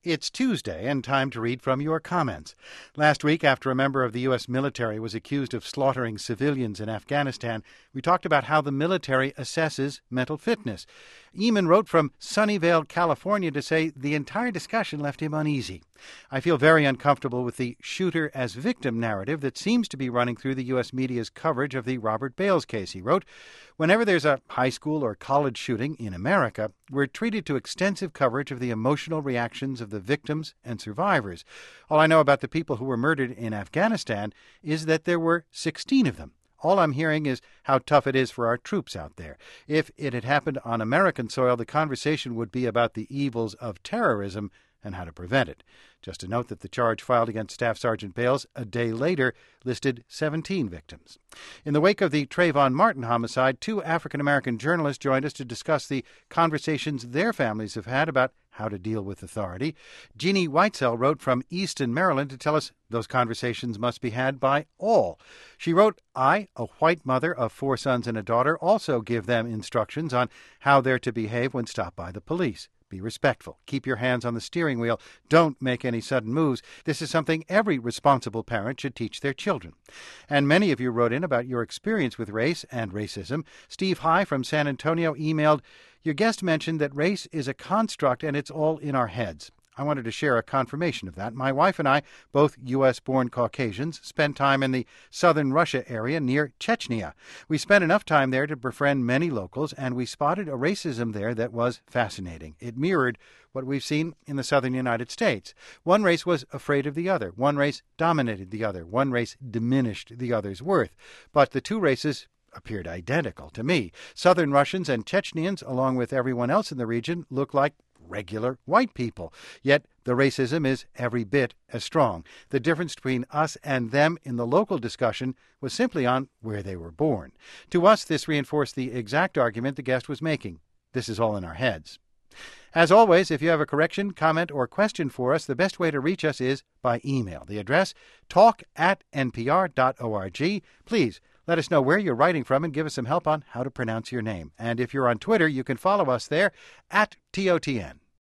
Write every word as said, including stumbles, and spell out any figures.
It's Tuesday and time to read from your comments. Last week, after a member of the U S military was accused of slaughtering civilians in Afghanistan, we talked about how the military assesses mental fitness. Eamon wrote from Sunnyvale, California to say the entire discussion left him uneasy. I feel very uncomfortable with the shooter as victim narrative that seems to be running through the U S media's coverage of the Robert Bales case, he wrote. Whenever there's a high school or college shooting in America, we're treated to extensive coverage of the emotional reactions of the victims and survivors. All I know about the people who were murdered in Afghanistan is that there were sixteen of them. All I'm hearing is how tough it is for our troops out there. If it had happened on American soil, the conversation would be about the evils of terrorism and how to prevent it. Just to note that the charge filed against Staff Sergeant Bales a day later listed seventeen victims. In the wake of the Trayvon Martin homicide, two African-American journalists joined us to discuss the conversations their families have had about how to deal with authority. Jeannie Whitesell wrote from Easton, Maryland, to tell us those conversations must be had by all. She wrote, I, a white mother of four sons and a daughter, also give them instructions on how they're to behave when stopped by the police. Be respectful. Keep your hands on the steering wheel. Don't make any sudden moves. This is something every responsible parent should teach their children. And many of you wrote in about your experience with race and racism. Steve High from San Antonio emailed, your guest mentioned that race is a construct and it's all in our heads. I wanted to share a confirmation of that. My wife and I, both U S-born Caucasians, spent time in the southern Russia area near Chechnya. We spent enough time there to befriend many locals, and we spotted a racism there that was fascinating. It mirrored what we've seen in the southern United States. One race was afraid of the other. One race dominated the other. One race diminished the other's worth. But the two races appeared identical to me. Southern Russians and Chechnyans, along with everyone else in the region, look like regular white people. Yet the racism is every bit as strong. The difference between us and them in the local discussion was simply on where they were born. To us, this reinforced the exact argument the guest was making. This is all in our heads. As always, if you have a correction, comment, or question for us, the best way to reach us is by email. The address, talk at n p r dot org. Please let us know where you're writing from and give us some help on how to pronounce your name. And if you're on Twitter, you can follow us there at T O T N.